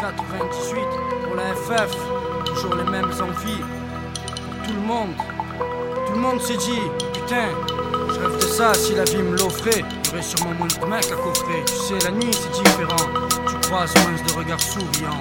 98 pour la FF, toujours les mêmes envies pour tout le monde. Tout le monde s'est dit, putain, je rêve de ça, si la vie me l'offrait, j'aurais sûrement moins de mecs à coffrer. Tu sais, la nuit c'est différent, tu croises moins de regards souriants.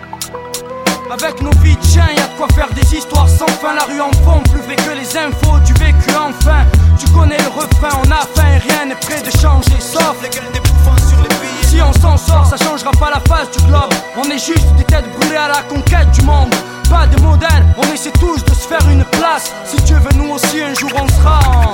Avec nos vies de chiens, y'a de quoi faire des histoires sans fin. La rue en fond, plus vrai que les infos du vécu enfin. Tu connais le refrain, on a faim et rien n'est prêt de changer. Sauf les gueules des bouffons sur les billets. Si on s'en sort, ça changera pas la face du globe. On est juste des têtes brûlées à la conquête du monde. Pas de modèle, on essaie tous de se faire une place. Si Dieu veut, nous aussi un jour on sera en...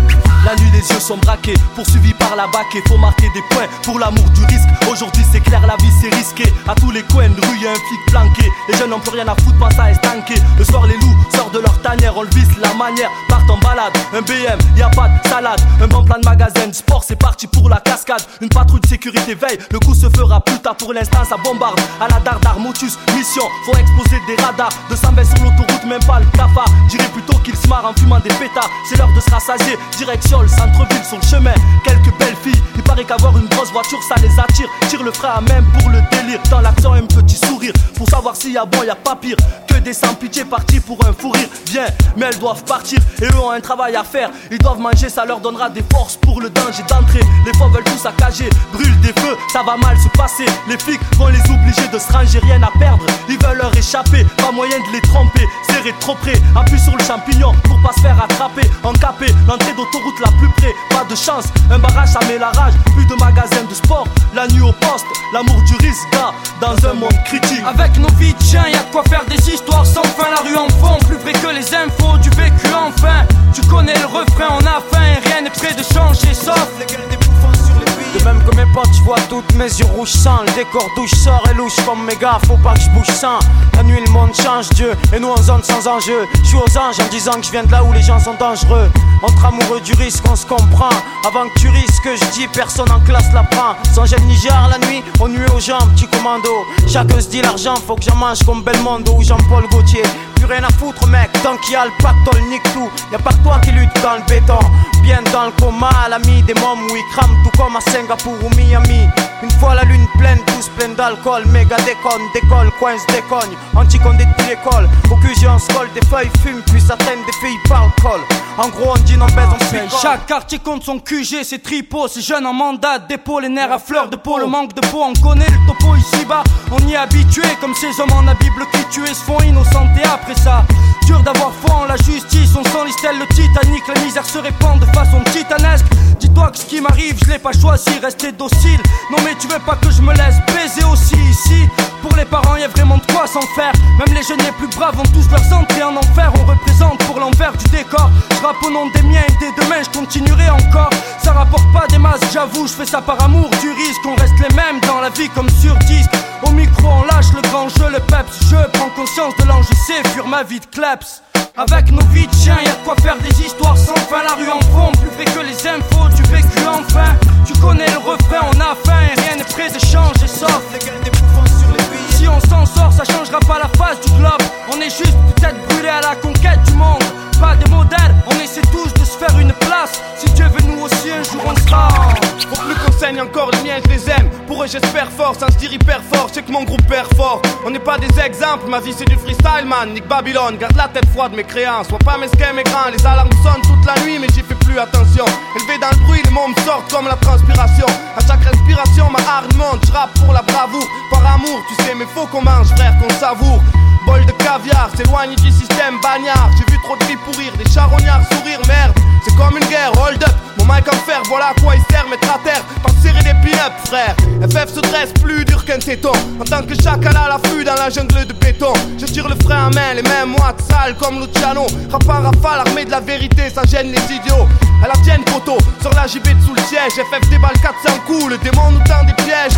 La nuit les yeux sont braqués, poursuivis par la bac et faut marquer des points pour l'amour du risque. Aujourd'hui c'est clair, la vie c'est risqué. À tous les coins de rue y'a un flic planqué. Les jeunes n'ont plus rien à foutre, pas ça estanqué. Le soir les loups sortent de leur tanière, on le visse la manière. Partent en balade, un BM, y'a pas de salade. Un bon plan de magasin de sport, c'est parti pour la cascade. Une patrouille de sécurité veille, le coup se fera plus tard. Pour l'instant ça bombarde, à la dardar, motus, mission. Faut exploser des radars, 220 sur l'autoroute, même pas le cafard. J'irai plutôt qu'ils se marrent en fumant des pétards. C'est l'heure de se rassasier, direction le centre-ville sur le chemin. Quelques belles filles, il paraît qu'avoir une grosse voiture ça les attire. Tire le frein à même pour le délire. Dans l'action un petit sourire, pour savoir s'il y a bon y a pas pire que des sans pitié partis pour un fou rire. Bien, mais elles doivent partir et eux ont un travail à faire. Ils doivent manger, ça leur donnera des forces pour le danger d'entrer. Les fois veulent tout saccager, brûlent des feux, ça va mal se passer. Les flics vont les obliger de se ranger, rien à perdre. Ils veulent leur échapper, pas moyen de les tromper. Serrer trop près, appuie sur le champignon pour pas se faire attraper. Encapé, l'entrée d'autoroute la plus près, pas de chance, un barrage ça met la rage. Plus de magasins de sport, la nuit au poste, l'amour du risque, gars, dans un monde critique. Avec nos vies de chiens, y'a de quoi faire des histoires sans fin. La rue en fond, plus vrai que les infos du vécu enfin. Tu connais le refrain, on a faim et rien n'est prêt de changer. Sauf les gueules des bouffons sur les billets. De même que mes potes, je vois toutes mes yeux rouges sang. Le décor d'où je sors est louche comme mes gars, faut pas que je bouge sans. La nuit le monde change Dieu, et nous en zone sans enjeu. Je suis aux anges en disant que je viens de là où les gens sont dangereux. Entre amoureux du risque, on se comprend. Avant que tu risques, je dis personne en classe la prend. Sans gêne ni gère la nuit, on nuit aux gens, petit commando. Chacun se dit l'argent, faut que j'en mange comme Belmondo ou Jean-Paul Gaultier. Plus rien à foutre mec, tant qu'il y a le pactole nique tout. Y'a pas que toi qui lutte dans le béton. Bien dans le coma, l'ami des mômes où ils crament tout comme à Singapour ou Miami. Une fois la lune pleine, tous pleins d'alcool. Méga décolle, coince, décogne. Anti-condé depuis l'école. Au QG on se colle, des feuilles fument, puis ça traîne, des filles parlent col. En gros on dit non baise, on picole. Chaque quartier compte son QG, c'est tripot. C'est jeunes en mandat, dépôt, les nerfs à fleur de peau. Le manque de peau, on connaît le topo ici-bas. On y est habitué, comme ces hommes en la Bible qui tuaient se font innocentés après ça. Dur d'avoir foi en la justice, on s'enlise tel le Titanic. La misère se répand de façon titanesque. Dis-toi que ce qui m'arrive, je l'ai pas choisi, rester docile. Non mais tu veux pas que je me laisse baiser aussi ici. Pour les parents y'a vraiment de quoi s'en faire. Même les jeunes les plus braves vont tous leurs entrées en enfer. On représente pour l'envers du décor. Je rappe au nom des miens et dès demain je continuerai encore. Ça rapporte pas des masses, j'avoue, je fais ça par amour du risque. On reste les mêmes dans la vie comme sur disque. Au micro on lâche le grand jeu, le peps. Je prends conscience de l'enjeu, c'est fuir ma vie de kleps. Avec nos vies de chiens, y'a de quoi faire des histoires sans fin. La rue en fond, plus vrai que les infos du vécu enfin. Tu connais le refrain, on a faim et rien n'est prêt de changer. Sauf les gueules des bouffons sur les billets. Si on s'en sort, ça changera pas la face du globe. On est juste peut-être brûlés à la conquête du monde. Pas de modèle, on essaie tous de se faire une place. Si Dieu veut, nous aussi un jour on sera. Faut plus qu'on saigne encore, les miens je les aime. Pour eux j'espère fort, ça se dire hyper fort. Je sais que mon groupe perd fort. On n'est pas des exemples, ma vie c'est du freestyle man. Nick Babylone, garde la tête froide mes créances. Sois pas mesquin mais grand, les alarmes sonnent toute la nuit mais j'y fais plus attention. Élevé dans le bruit, les mots me sortent comme la transpiration. À chaque respiration ma hargne monte, je rappe pour la bravoure. Par amour, tu sais mais faut qu'on mange frère, qu'on savoure. Bol de caviar, s'éloigne du système bagnard. J'ai vu trop de filles pourrir, des charognards sourire, merde. C'est comme une guerre, hold up, mon mic en fer, voilà à quoi il sert, mettre à terre, pas serrer des pin-up frère. FF se dresse plus dur qu'un téton, en tant que chacal à l'affût dans la jungle de béton. Je tire le frein à main, les mêmes moites sales comme Luciano. Rap en rafale, armé de la vérité, ça gêne les idiots. À la tienne poteau, sur la JB sous le siège. FF déballe 400 coups, le démon nous tend des pièges.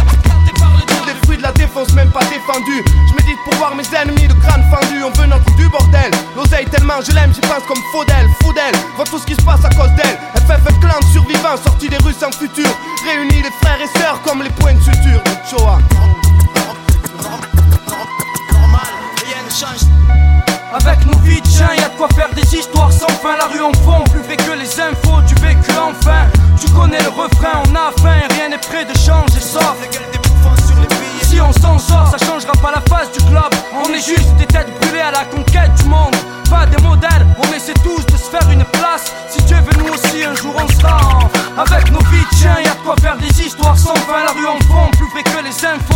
Les fruits de la défense même pas défendus. Je médite pour voir mes ennemis, le crâne fendu. On veut notre du bordel. L'oseille tellement je l'aime, j'y pense comme Faudel. Voit tout ce qui se passe à cause d'elle. FF un clan de survivants sortis des rues sans futur. Réunis les frères et sœurs comme les points de suture. Shoah. Avec nos vies de chiens, y'a de quoi faire des histoires sans fin. La rue en fond, plus vrai que les infos du vécu enfin. Tu connais le refrain, on a faim et rien n'est prêt de changer. Sauf les gueules des bouffons sur les billets. Si on s'en sort, ça changera pas ce globe. On est juste des têtes brûlées à la conquête du monde. Pas des modèles, on essaie tous de se faire une place. Si Dieu veut, nous aussi un jour on sera avec nos vies de chiens. Y'a de quoi faire des histoires sans fin, la rue en fond, plus vrai que les infos.